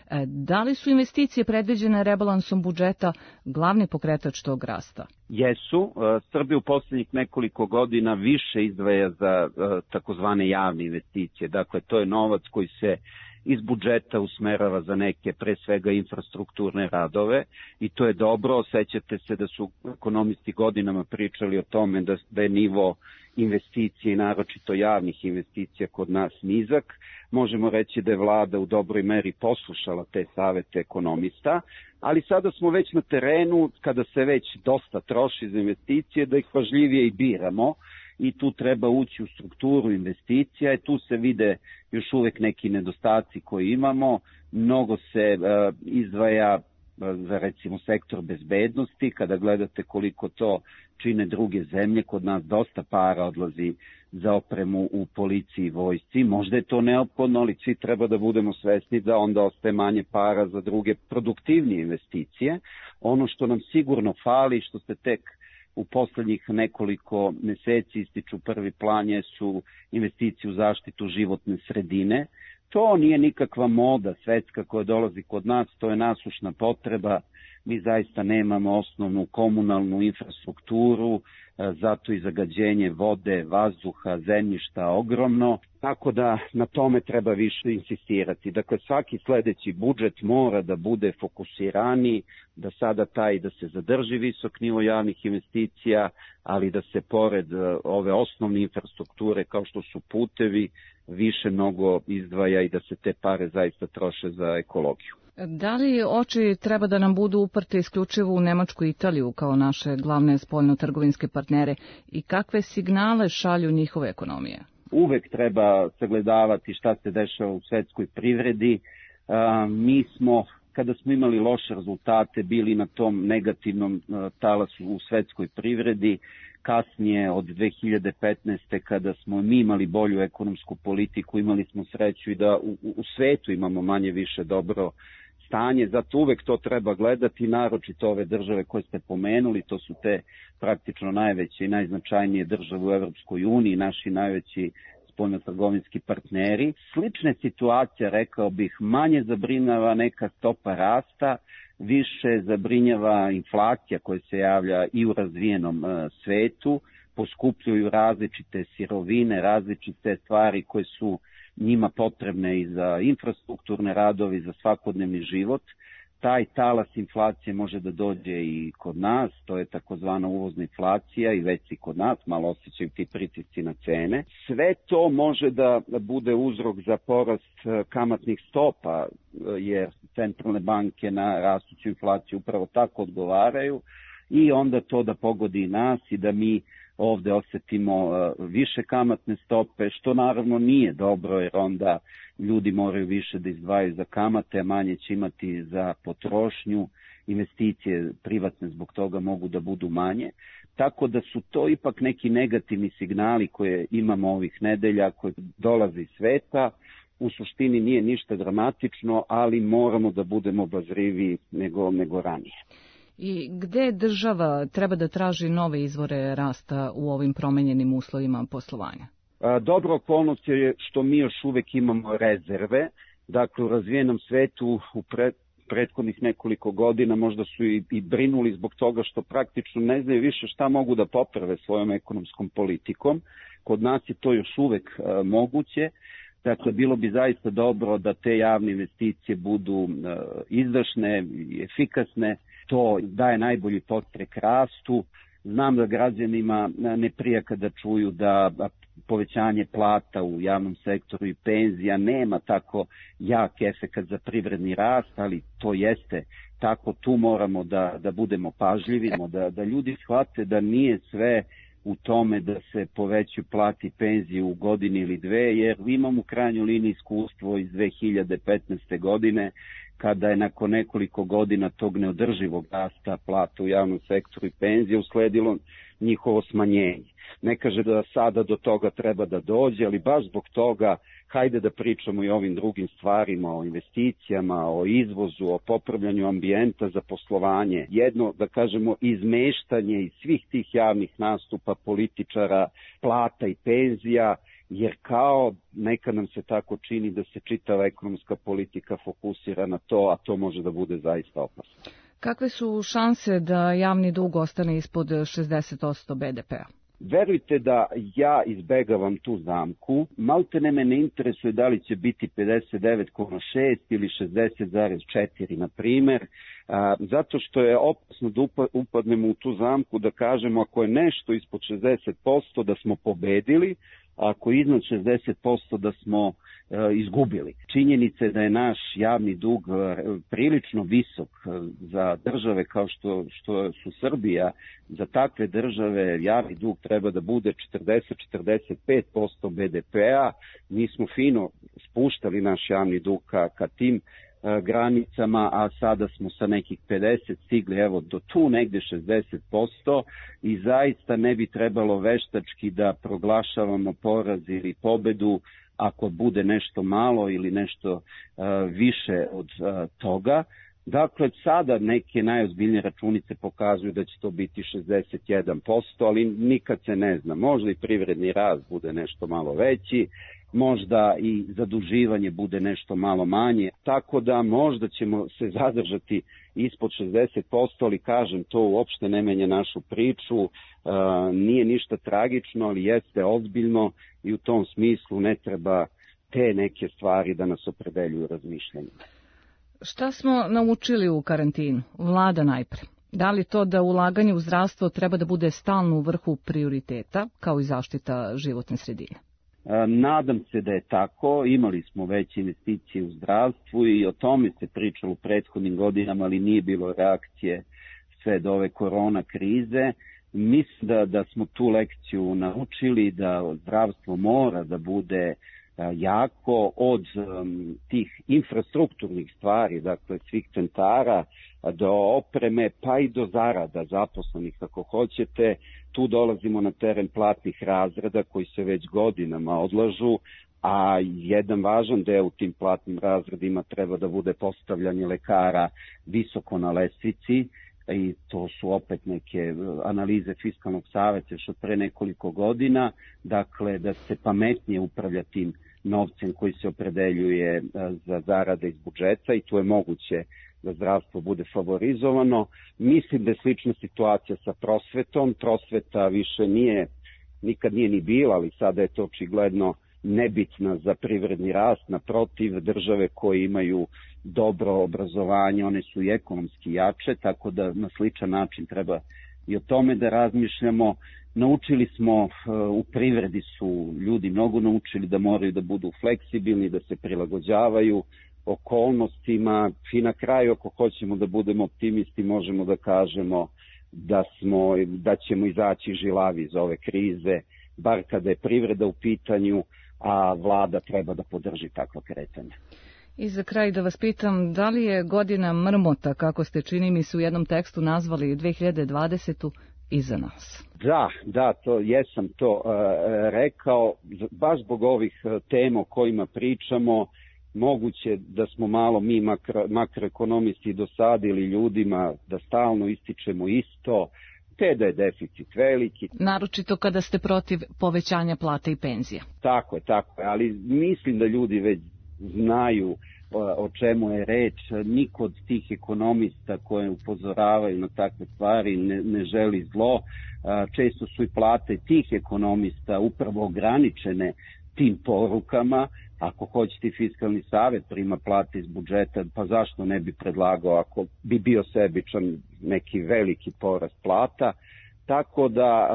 Da li su investicije predviđene rebalansom budžeta glavni pokretač tog rasta? Jesu. Srbija u posljednjih nekoliko godina više izdvaja za takozvane javne investicije. Dakle, to je novac koji se iz budžeta usmerava za neke, pre svega, infrastrukturne radove i to je dobro. Sećate se da su ekonomisti godinama pričali o tome da, da je nivo investicije, naročito javnih investicija, kod nas nizak. Možemo reći da je vlada u dobroj meri poslušala te savete ekonomista, ali sada smo već na terenu, kada se već dosta troši za investicije, da ih pažljivije i biramo. I tu treba ući u strukturu investicija i tu se vide još uvek neki nedostaci koji imamo. Mnogo se uh, izdvaja uh, za recimo sektor bezbednosti. Kada gledate koliko to čine druge zemlje, kod nas dosta para odlazi za opremu u policiji i vojsci. Možda je to neophodno, ali svi treba da budemo svesni da onda ostaje manje para za druge produktivnije investicije. Ono što nam sigurno fali, što se tek u poslednjih nekoliko meseci ističu prvi plan, su investicije u zaštitu životne sredine. To nije nikakva moda svetska koja dolazi kod nas, to je nasušna potreba. Mi zaista nemamo osnovnu komunalnu infrastrukturu, zato i zagađenje vode, vazduha, zemljišta ogromno, tako da na tome treba više insistirati. Dakle, svaki sledeći budžet mora da bude fokusirani, da sada taj da se zadrži visok nivo javnih investicija, ali da se pored ove osnovne infrastrukture kao što su putevi više mnogo izdvaja i da se te pare zaista troše za ekologiju. Da li oči treba da nam budu uprte isključivo u Nemačku i Italiju kao naše glavne spoljno-trgovinske partnere i kakve signale šalju njihove ekonomije? Uvek treba sagledavati šta se dešava u svetskoj privredi. A, mi smo, kada smo imali loše rezultate, bili na tom negativnom a, talasu u svetskoj privredi. Kasnije od dve hiljade petnaeste. kada smo mi imali bolju ekonomsku politiku, imali smo sreću i da u, u svetu imamo manje više dobro stanje, zato uvek to treba gledati, naročito ove države koje ste pomenuli, to su te praktično najveće i najznačajnije države u Evropskoj uniji, naši najveći spoljnotrgovinski partneri. Slične situacije, rekao bih, manje zabrinjava neka stopa rasta, više zabrinjava inflacija koja se javlja i u razvijenom e, svetu, poskupljuju različite sirovine, različite stvari koje su njima potrebne i za infrastrukturne radove i za svakodnevni život. Taj talas inflacije može da dođe i kod nas, to je takozvana uvozna inflacija i već i kod nas, malo osjećaju ti pritisci na cene. Sve to može da bude uzrok za porast kamatnih stopa, jer centralne banke na rastuću inflaciju upravo tako odgovaraju i onda to da pogodi i nas i da mi ovde osetimo više kamatne stope, što naravno nije dobro, jer onda ljudi moraju više da izdvajaju za kamate, a manje će imati za potrošnju, investicije privatne zbog toga mogu da budu manje. Tako da su to ipak neki negativni signali koje imamo ovih nedelja, koje dolaze iz sveta. U suštini nije ništa dramatično, ali moramo da budemo obazriviji nego, nego ranije. I gde država treba da traži nove izvore rasta u ovim promenjenim uslovima poslovanja? Dobra okolnost je što mi još uvek imamo rezerve. Dakle, u razvijenom svetu u pred, prethodnih nekoliko godina možda su i, i brinuli zbog toga što praktično ne znaju više šta mogu da poprave svojom ekonomskom politikom. Kod nas je to još uvek a, moguće. Dakle, bilo bi zaista dobro da te javne investicije budu a, izdašne i efikasne. To daje najbolji podstrek rastu. Znam da građanima ne prija kada čuju da povećanje plata u javnom sektoru i penzija nema tako jak efekat za privredni rast, ali to jeste tako, tu moramo da, da budemo pažljivi, da, da ljudi shvate da nije sve u tome da se povećaju plati penzije u godini ili dve, jer imam u krajnjoj liniji iskustvo iz dve hiljade petnaeste. godine, kada je nakon nekoliko godina tog neodrživog rasta plata u javnom sektoru i penzije usledilo njihovo smanjenje. Ne kaže da sada do toga treba da dođe, ali baš zbog toga hajde da pričamo i o ovim drugim stvarima, o investicijama, o izvozu, o popravljanju ambijenta za poslovanje. Jedno, da kažemo, izmeštanje iz svih tih javnih nastupa političara, plata i penzija, jer kao nekad nam se tako čini da se čitava ekonomska politika fokusira na to, a to može da bude zaista opasno. Kakve su šanse da javni dug ostane ispod šezdeset posto be de pea? Verujte da ja izbegavam tu zamku. Maltene me ne interesuje da li će biti pedeset devet zarez šest ili šezdeset zarez četiri, na primer, zato što je opasno da upadnemo u tu zamku da kažemo ako je nešto ispod šezdeset posto da smo pobedili, a ako je iznad šezdeset posto da smo e, izgubili. Činjenica je da je naš javni dug e, prilično visok e, za države kao što, što su Srbija. Za takve države javni dug treba da bude četrdeset do četrdeset pet posto be de pea. Mi smo fino spuštali naš javni dug ka, ka tim e, granicama, a sada smo sa nekih pedeset stigli evo do tu negde šezdeset posto i zaista ne bi trebalo veštački da proglašavamo poraz ili pobedu ako bude nešto malo ili nešto uh, više od uh, toga. Dakle, sada neke najozbiljnije računice pokazuju da će to biti šezdeset jedan posto, ali nikad se ne zna. Možda i privredni rast bude nešto malo veći, možda i zaduživanje bude nešto malo manje, tako da možda ćemo se zadržati ispod šezdeset posto, ali kažem, to uopšte ne menja našu priču, e, nije ništa tragično, ali jeste ozbiljno i u tom smislu ne treba te neke stvari da nas opredeljuju razmišljanjima. Šta smo naučili u karantinu? Vlada najpre. Da li to da ulaganje u zdravstvo treba da bude stalno u vrhu prioriteta, kao i zaštita životne sredine? Nadam se da je tako, imali smo već investicije u zdravstvu i o tome se pričalo u prethodnim godinama, ali nije bilo reakcije sve do ove korona krize. Mislim da, da smo tu lekciju naučili, da zdravstvo mora da bude jako od um, tih infrastrukturnih stvari, dakle svih centara do opreme pa i do zarada zaposlenih ako hoćete. Tu dolazimo na teren platnih razreda koji se već godinama odlažu, a jedan važan deo u tim platnim razredima treba da bude postavljanje lekara visoko na lestvici, i to su opet neke analize Fiskalnog saveta još od pre nekoliko godina, dakle da se pametnije upravlja tim novcem koji se opredeljuje za zarade iz budžeta i tu je moguće da zdravstvo bude favorizovano. Mislim da je slična situacija sa prosvetom. Prosveta više nije, nikad nije ni bila, ali sada je to očigledno nebitna za privredni rast. Naprotiv, države koje imaju dobro obrazovanje, one su i ekonomski jače, tako da na sličan način treba i o tome da razmišljamo. Naučili smo, u privredi su ljudi mnogo naučili da moraju da budu fleksibilni, da se prilagođavaju okolnostima i na kraju, ako hoćemo da budemo optimisti, možemo da kažemo da, smo, da ćemo izaći žilavi iz ove krize, bar kada je privreda u pitanju, a vlada treba da podrži takva kretanja. I za kraj da vas pitam, da li je godina mrmota, kako ste čini mi se u jednom tekstu nazvali dve hiljade dvadesetu, iza nas? Da, da, to jesam to uh, rekao, baš zbog ovih tema o kojima pričamo, moguće da smo malo mi makro, makroekonomisti dosadili ljudima da stalno ističemo isto, te da je deficit veliki. Naročito kada ste protiv povećanja plata i penzija. Tako je, tako je, ali mislim da ljudi već znaju o čemu je reč. Niko od tih ekonomista koje upozoravaju na takve stvari ne, ne želi zlo. Često su i plate tih ekonomista upravo ograničene tim porukama. Ako hoćete, Fiskalni savet prima plate iz budžeta, pa zašto ne bi predlagao, ako bi bio sebičan, neki veliki porast plata. Tako da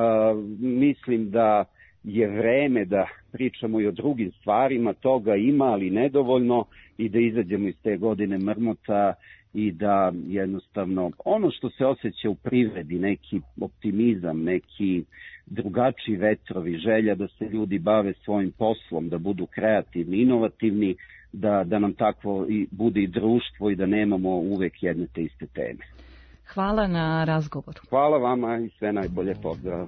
mislim da je vreme da pričamo i o drugim stvarima, toga ima, ali nedovoljno, i da izađemo iz te godine mrmota i da jednostavno ono što se osjeća u privredi, neki optimizam, neki drugačiji vetrovi, želja da se ljudi bave svojim poslom, da budu kreativni, inovativni, da, da nam takvo i bude i društvo i da nemamo uvek jedne te iste teme. Hvala na razgovoru. Hvala vama i sve najbolje, pozdrav.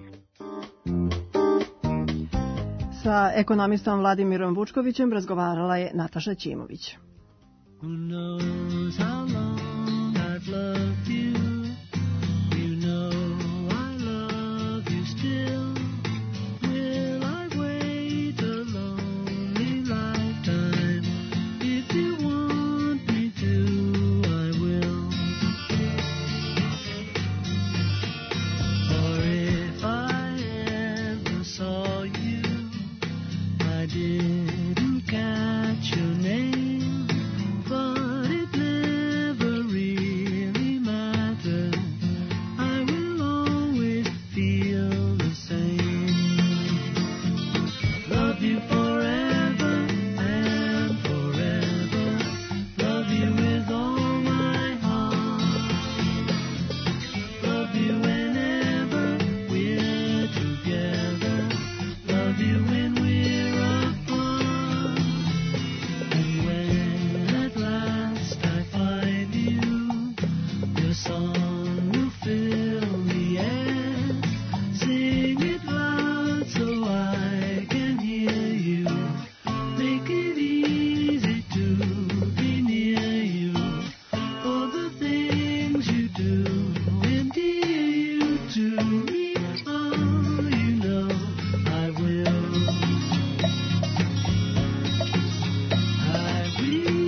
Sa ekonomistom Vladimirom Vučkovićem razgovarala je Nataša Ćimović. Who knows how long I've loved you? You know I love you still. Will I wait a lonely lifetime? If you want me to, I will. For if I ever saw you, I didn't catch your name. But it never really mattered. I will always feel the same. Love you forever and forever. Love you with all my heart. Love you whenever we're together. Love you when we're apart. And when at last I find you, your song will fill the air. Sing it loud so I can hear you. Make it easy to be near you. For the things you do endear you to me. Oh, you know I will. I will.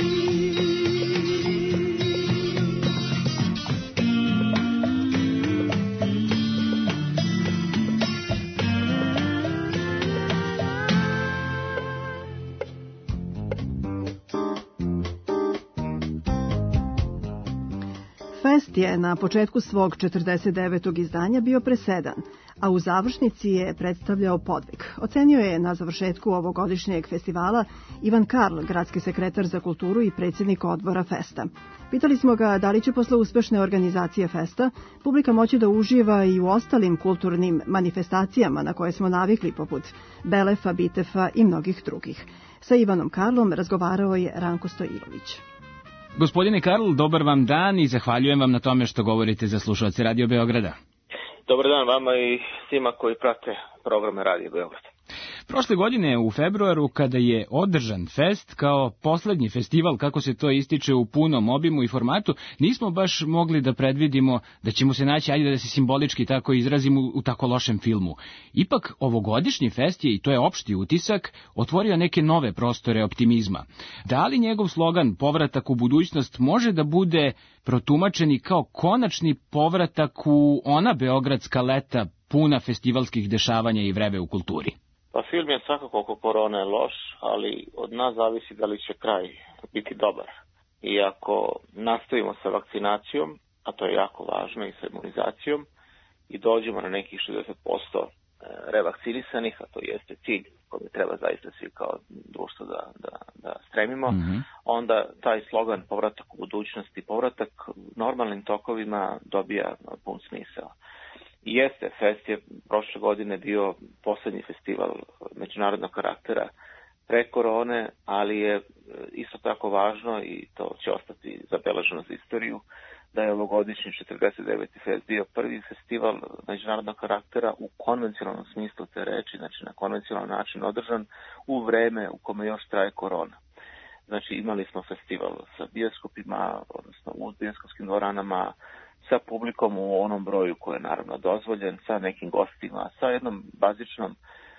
Fest je na početku svog četrdeset devetog izdanja bio presedan, a u završnici je predstavljao podvig. Ocenio je na završetku ovogodišnjeg festivala Ivan Karl, gradski sekretar za kulturu i predsjednik odbora Festa. Pitali smo ga da li će posle uspešne organizacije Festa publika moći da uživa i u ostalim kulturnim manifestacijama na koje smo navikli, poput Belefa, Bitefa i mnogih drugih. Sa Ivanom Karlom razgovarao je Ranko Stojilović. Gospodine Karl, dobar vam dan i zahvaljujem vam na tome što govorite za slušalce Radio Beograda. Dobar dan vama i svima koji prate programe Radio Beograda. Prošle godine u februaru, kada je održan Fest kao poslednji festival, kako se to ističe u punom obimu i formatu, nismo baš mogli da predvidimo da ćemo se naći, ajde da se simbolički tako izrazimo, u tako lošem filmu. Ipak, ovogodišnji Fest je, i to je opšti utisak, otvorio neke nove prostore optimizma. Da li njegov slogan "Povratak u budućnost" može da bude protumačen i kao konačni povratak u ona beogradska leta puna festivalskih dešavanja i vreve u kulturi? Pa film je svakako oko korone loš, ali od nas zavisi da li će kraj biti dobar. I ako nastavimo sa vakcinacijom, a to je jako važno, i sa imunizacijom, i dođemo na nekih šezdeset posto revakcinisanih, a to jeste cilj koji treba zaista svi kao društvo da, da, da stremimo, mm-hmm. onda taj slogan "Povratak u budućnosti", povratak normalnim tokovima dobija pun smisao. I jeste, Fest je prošle godine bio poslednji festival međunarodnog karaktera pre korone, ali je isto tako važno, i to će ostati zabeleženo za istoriju, da je ovogodišnji četrdeset deveti Fest bio prvi festival međunarodnog karaktera u konvencionalnom smislu te reči, znači na konvencionalan način održan u vreme u kome još traje korona. Znači imali smo festival sa bioskopima, odnosno u bioskopskim dvoranama, sa publikom u onom broju koji je naravno dozvoljen, sa nekim gostima, sa jednom bazičnom,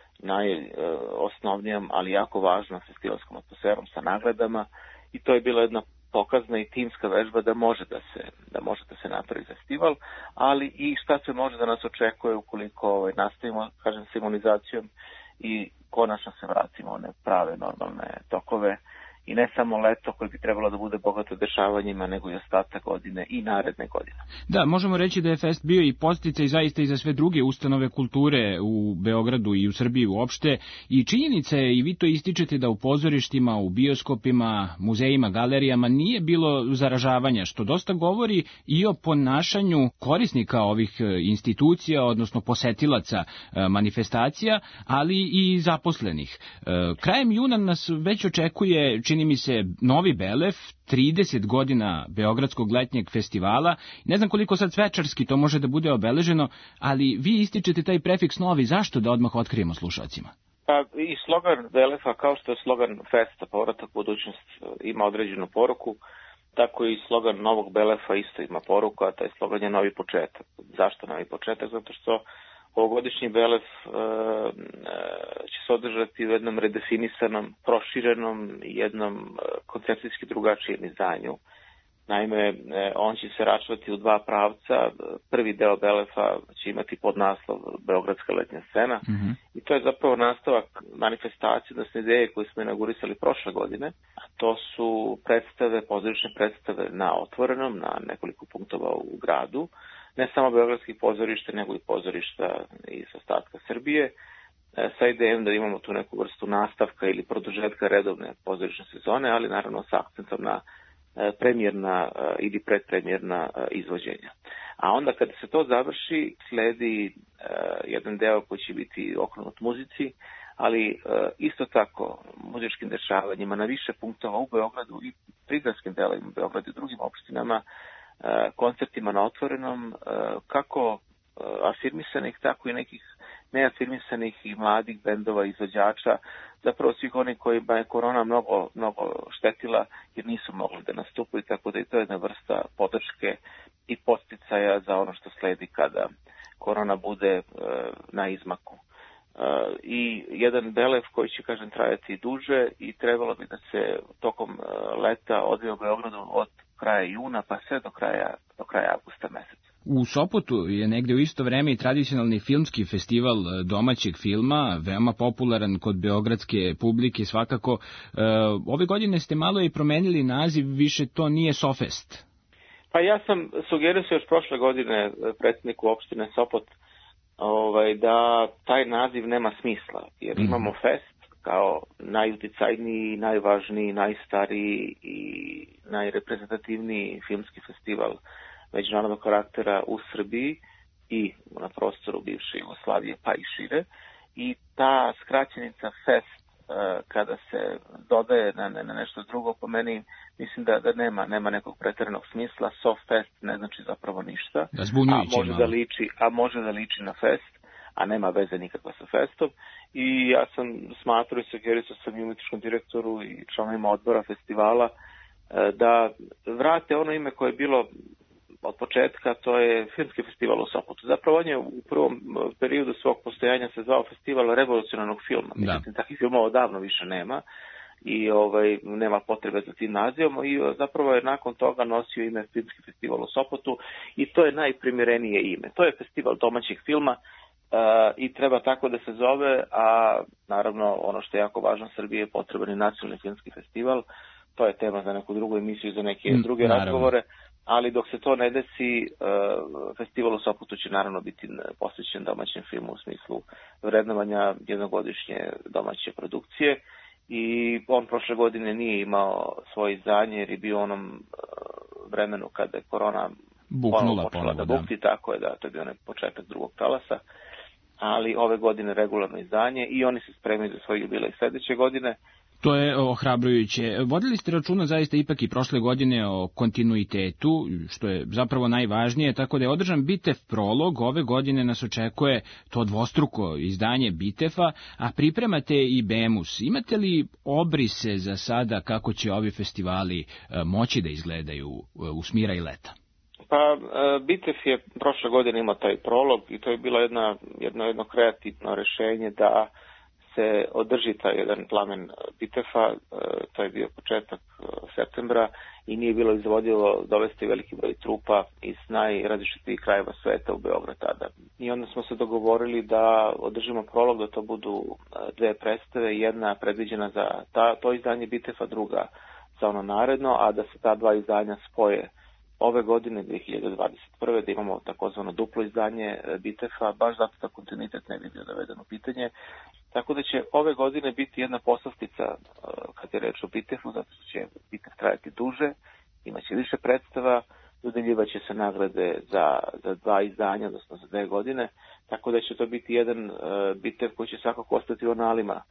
najosnovnijom, ali jako važnom festivalskom atmosferom, sa nagradama, i to je bila jedna pokazna i timska vežba da može da se, da može da se napravi festival, ali i šta se može da nas očekuje ukoliko ovaj, nastavimo, kažem, s imunizacijom i konačno se vratimo one prave normalne tokove. I ne samo leto koje bi trebalo da bude bogato dešavanjima, nego i ostatak godine i naredne godine. Da, možemo reći da je Fest bio i podsticaj zaista i za sve druge ustanove kulture u Beogradu i u Srbiji uopšte. I činjenica je, i vi to ističete, da u pozorištima, u bioskopima, muzejima, galerijama nije bilo zaražavanja, što dosta govori i o ponašanju korisnika ovih institucija, odnosno posetilaca manifestacija, ali i zaposlenih. Krajem juna nas već očekuje, čini čini mi se, novi Belef, trideset godina Beogradskog letnjeg festivala. Ne znam koliko sad svečarski to može da bude obeleženo, ali vi ističete taj prefiks novi. Zašto, da odmah otkrijemo slušalcima? Pa i slogan Belefa, kao što je slogan Festa, povratak u budućnost, ima određenu poruku, tako i slogan novog Belefa isto ima poruku, a taj slogan je novi početak. Zašto novi početak? Zato što ovogodišnji Belef e, će se održati u jednom redefinisanom, proširenom i jednom koncepcijski drugačijem izdanju. Naime, on će se računati u dva pravca. Prvi deo Belefa će imati podnaslov Beogradska letnja scena, mm-hmm. i to je zapravo nastavak manifestacije, odnosno ideje koje smo inaugurisali prošle godine, a to su predstave, pozorišne predstave na otvorenom, na nekoliko punktova u gradu, ne samo beogradskih pozorišta, nego i pozorišta iz ostatka Srbije, sa idejom da imamo tu neku vrstu nastavka ili produžetka redovne pozorišne sezone, ali naravno s akcentom na premijerna ili predpremjerna izvođenja. A onda kada se to završi, sledi jedan deo koji će biti okrenut muzici, ali isto tako muzičkim dešavanjima na više punktova u Beogradu i prigradskim delovima Beograda i drugim opštinama, koncertima na otvorenom, kako afirmisanih, tako i nekih neafirmisanih i mladih bendova, izvođača, zapravo svih onih kojima je korona mnogo, mnogo štetila jer nisu mogli da nastupaju, tako da je to jedna vrsta podrške i podsticaja za ono što sledi kada korona bude e, na izmaku. E, I jedan Belef koji će, kažem, trajati duže i trebalo bi da se tokom e, leta odvije u Beogradu od kraja juna pa sve do kraja, do kraja avgusta meseca. U Sopotu je negde u isto vreme i tradicionalni filmski festival domaćeg filma, veoma popularan kod beogradske publike svakako. E, ove godine ste malo i promenili naziv, više to nije Sofest. Pa ja sam sugerisao još prošle godine predsjedniku opštine Sopot ovaj, da taj naziv nema smisla, jer imamo fest kao najuticajniji, najvažniji, najstariji i najreprezentativniji filmski festival međunarodnog karaktera u Srbiji i na prostoru bivše Jugoslavije pa i šire. I ta skraćenica fest, kada se dodaje na, na nešto drugo, po meni mislim da, da nema, nema nekog pretjeranog smisla. Soft-fest ne znači zapravo ništa, a može, da liči, a može da liči na fest, a nema veze nikakva sa festom. I ja sam smatrao i sugerisao sam i umjetničkom direktoru i članovima odbora festivala da vrate ono ime koje je bilo od početka, to je filmski festival u Sopotu. Zapravo on je u prvom periodu svog postojanja se zvao festival revolucionarnog filma. Međutim, takvih filmova odavno više nema i ovaj, nema potrebe za tim nazivom i zapravo je nakon toga nosio ime filmski festival u Sopotu i to je najprimjerenije ime. To je festival domaćeg filma uh, i treba tako da se zove, a naravno ono što je jako važno, Srbije je potreban i nacionalni filmski festival. To je tema za neku drugu emisiju, za neke mm, druge naravno. razgovore. Ali dok se to ne desi, festival u Sopotu će naravno biti posvećen domaćem filmu u smislu vrednovanja jednogodišnje domaće produkcije. I on prošle godine nije imao svoje izdanje jer je bio u onom vremenu kada je korona buknula počela da bukti, tako je da to je bio onaj početak drugog talasa. Ali ove godine regularno izdanje i oni se spremaju za svoj jubilej sledeće godine. To je ohrabrujuće. Vodili ste računa zaista ipak i prošle godine o kontinuitetu, što je zapravo najvažnije, tako da je održan Bitef prolog. Ove godine nas očekuje to dvostruko izdanje Bitefa, a pripremate i Bemus. Imate li obrise za sada kako će ovi festivali moći da izgledaju u smira i leta? Pa, Bitef je prošle godine imao taj prolog i to je bilo jedna, jedno, jedno kreativno rešenje da se održi taj jedan plamen Bitefa, to je bio početak septembra i nije bilo izvodljivo dovesti veliki broj trupa iz najrazličitijih krajeva sveta u Beograd tada. I onda smo se dogovorili da održimo prolog, da to budu dve predstave, jedna predviđena za ta, to izdanje Bitefa, druga za ono naredno, a da se ta dva izdanja spoje ove godine, dve hiljade dvadeset prve. da imamo takozvano duplo izdanje Bitefa, baš zato da kontinuitet ne bi bio doveden u pitanje. Tako da će ove godine biti jedna poslastica kad je reč o Bitefu, zato što će Bitef trajati duže, imaće više predstava, dodeljivaće se nagrade za, za dva izdanja, odnosno za dve godine, tako da će to biti jedan uh, Bitef koji će svakako ostati u analima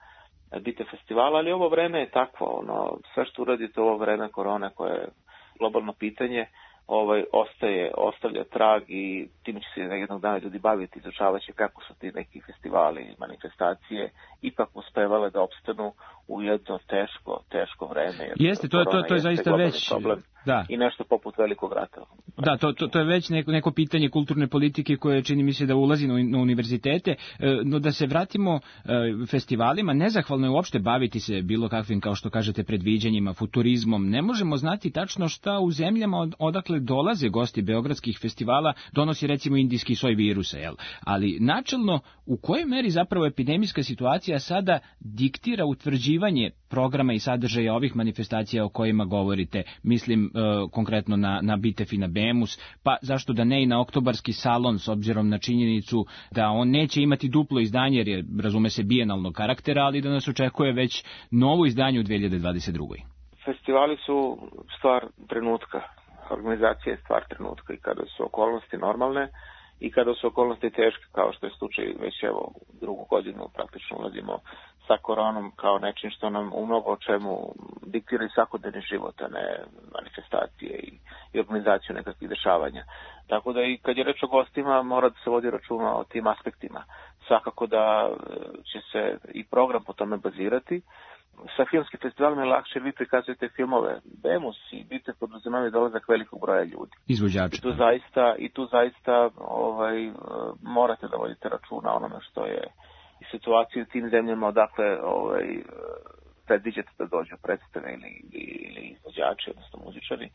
Bite festivala, ali ovo vreme je takvo, ono, sve što uradite u ovo vreme korone koje je globalno pitanje, ovaj, ostaje, ostavlja trag i tim će se jednog dana ljudi baviti, izučavat će kako su ti neki festivali, manifestacije ipak uspevale da opstanu u jedno teško, teško vreme. Jeste, to, to, to je zaista već... Problem. Da. I nešto poput velikog rata. Da, to, to, to je već neko, neko pitanje kulturne politike koje čini mi se da ulazi na, na univerzitete, no da se vratimo festivalima, nezahvalno je uopšte baviti se bilo kakvim, kao što kažete, predviđanjima, futurizmom. Ne možemo znati tačno šta u zemljama od, odakle dolaze gosti beogradskih festivala, donosi recimo indijski soj virusa, jel? Ali načelno, u kojoj meri zapravo epidemijska situacija sada diktira utvrđivanje programa i sadržaja ovih manifestacija o kojima govorite, mislim e, konkretno na, na Bitef i na Bemus, pa zašto da ne i na Oktobarski salon, s obzirom na činjenicu da on neće imati duplo izdanje, jer je, razume se, bijenalnog karaktera, ali da nas očekuje već novo izdanje u dve hiljade dvadeset druge. Festivali su stvar trenutka, organizacija je stvar trenutka i kada su okolnosti normalne i kada su okolnosti teške, kao što je slučaj već evo drugu godinu praktično ulazimo sa koronom kao nečim što nam u mnogo o čemu diktira i svakodnevni život, a ne manifestacije i, i organizaciju nekakvih dešavanja. Tako da i kad je reč o gostima mora da se vodi računa o tim aspektima. Svakako da će se i program po tome bazirati. Sa filmskim festivalima je lakše, vi prikazujete filmove. Bemus i Bite podrazumevaju dolazak velikog broja ljudi. Izvođača. I tu zaista, i tu zaista ovaj, morate da vodite računa onome što je i situaciju u tim zemljama odakle ovaj, predviđate da dođu predstave ili, ili izvođači, odnosno muzičari.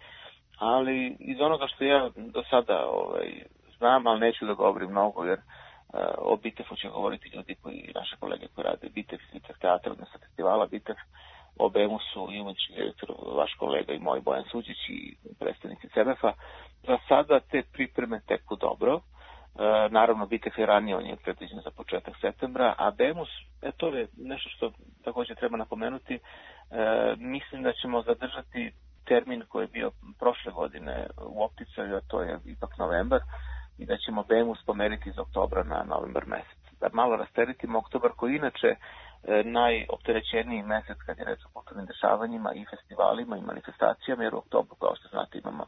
Ali iz onoga što ja do sada ovaj, znam, ali neću da govorim mnogo, jer Uh, o Bitefu će govoriti ljudi koji, naše kolege koji rade Bitef, Bitef teatra, odnosno festivala Bitef, o Bemusu i umetnički direktor, vaš kolega i moj Bojan Suđić i predstavnici C M F-a. Za sada te pripreme teku dobro. Uh, naravno, Bitef je ranije, on je predviđen za početak septembra, a Bemus, e, to je nešto što također treba napomenuti, uh, mislim da ćemo zadržati termin koji je bio prošle godine u opticaju, a to je ipak novembar, i da ćemo Bemus pomeriti iz oktobra na novembar mesec. Da malo rasteretimo oktobar koji inače e, najopterećeniji mesec kad je reč o kulturnim dešavanjima i festivalima i manifestacijama, jer u oktobru, kao što znate, imamo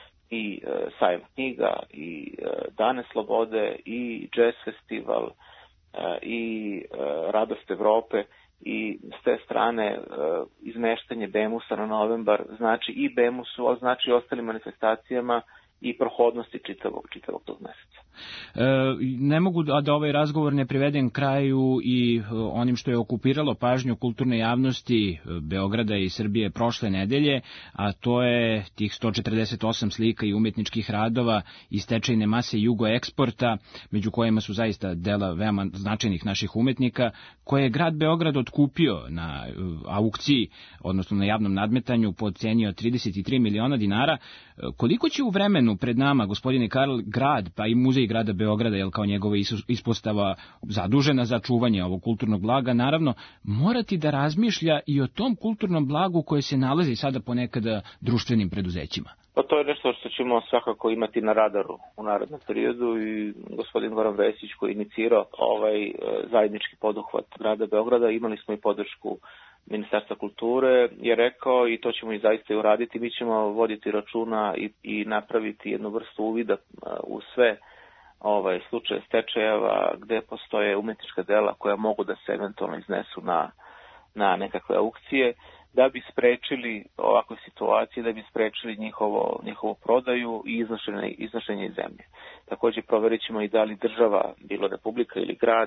i e, sajam knjiga, i e, Dane slobode, i jazz festival, e, i e, Radost Evrope, i s te strane e, izmeštanje Bemusa na novembar znači i Bemusu, ali znači i ostalim manifestacijama i prohodnosti čitavog, čitavog tog meseca. E, ne mogu da, da ovaj razgovor ne privedem kraju i e, onim što je okupiralo pažnju kulturne javnosti Beograda i Srbije prošle nedelje, a to je tih sto četrdeset osam slika i umetničkih radova i stečajne mase Jugo Eksporta, među kojima su zaista dela veoma značajnih naših umetnika, koje je grad Beograd otkupio na e, aukciji, odnosno na javnom nadmetanju po ceni od trideset tri miliona dinara. E, koliko će u vremenu pred nama, gospodine Karl, grad, pa i muzej grada Beograda, jel kao njegova ispostava zadužena za čuvanje ovog kulturnog blaga, naravno, morati da razmišlja i o tom kulturnom blagu koje se nalazi sada ponekada društvenim preduzećima? Pa to je nešto što ćemo svakako imati na radaru u narednom periodu i gospodin Goran Vesić koji je inicirao ovaj zajednički poduhvat grada Beograda, imali smo i podršku Ministarstva kulture, je rekao i to ćemo i zaista i uraditi, mi ćemo voditi računa i, i napraviti jednu vrstu uvida u sve ovaj, slučaje stečajeva gde postoje umetnička dela koja mogu da se eventualno iznesu na, na nekakve aukcije, da bi sprečili ovakve situacije, da bi sprečili njihovo, njihovu prodaju i iznošenje, iznošenje iz zemlje. Također proverit ćemo i da li država, bilo republika ili grad,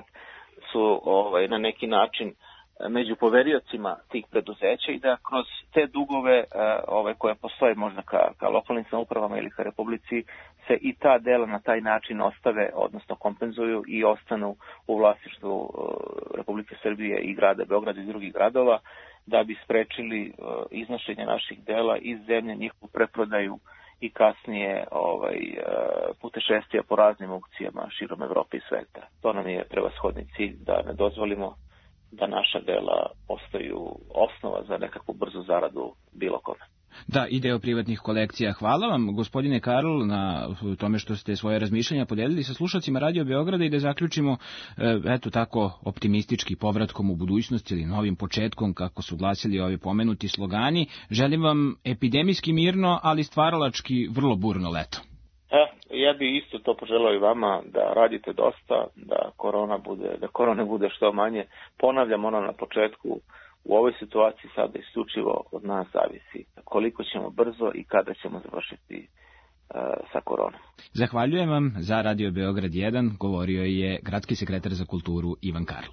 su ovaj, na neki način među poveriocima tih preduzeća i da kroz te dugove ove koje postoje možda ka, ka lokalnim samoupravama ili ka republici se i ta dela na taj način ostave, odnosno kompenzuju i ostanu u vlasništvu Republike Srbije i grada Beograda i drugih gradova, da bi sprečili iznošenje naših dela iz zemlje, njihovu preprodaju i kasnije ovaj, putešestvija po raznim aukcijama širom Evrope i sveta. To nam je prevashodni cilj, da ne dozvolimo da naša dela postaju osnova za nekakvu brzu zaradu bilo kome. Da, i deo privatnih kolekcija. Hvala vam, gospodine Karl, na tome što ste svoje razmišljanja podelili sa slušacima Radio Beograda i da zaključimo, eto tako, optimistički povratkom u budućnost ili novim početkom, kako su glasili ovi pomenuti slogani. Želim vam epidemijski mirno, ali stvaralački vrlo burno leto. E, ja bih isto to poželao i vama, da radite dosta, da korona bude, da korone bude što manje. Ponavljam ono na početku, u ovoj situaciji sada isključivo od nas zavisi koliko ćemo brzo i kada ćemo završiti uh, sa koronom. Zahvaljujem vam. Za Radio Beograd jedan govorio je gradski sekretar za kulturu Ivan Karl.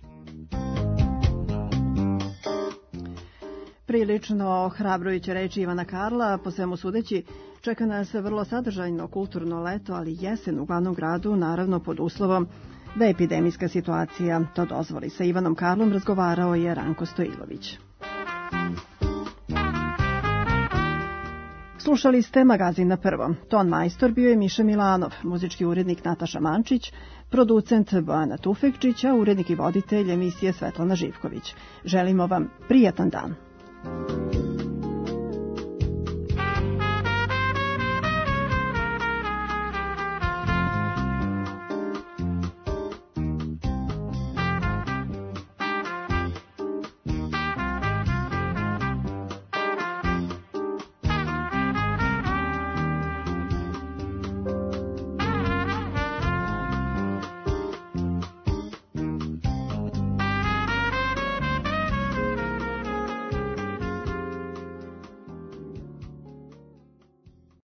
Prilično hrabrujuće reči Ivana Karla, po svemu sudeći, čeka nas vrlo sadržajno kulturno leto, ali jesen u glavnom gradu, naravno pod uslovom da epidemijska situacija to dozvoli. Sa Ivanom Karlom razgovarao je Ranko Stojilović. Slušali ste magazin Na prvom. Ton majstor bio je Miša Milanov, muzički urednik Nataša Mančić, producent Bojana Tufekčić, a urednik i voditelj emisije Svetlana Živković. Želimo vam prijatan dan.